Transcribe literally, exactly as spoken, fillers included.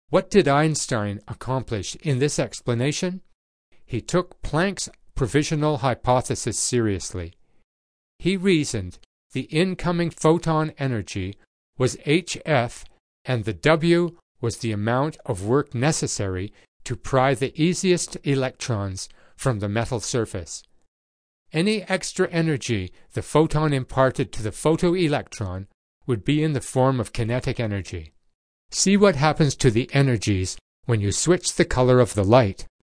What did Einstein accomplish in this explanation? He took Planck's provisional hypothesis seriously. He reasoned the incoming photon energy was H F and the W was the amount of work necessary to pry the easiest electrons from the metal surface. Any extra energy the photon imparted to the photoelectron would be in the form of kinetic energy. See what happens to the energies when you switch the color of the light.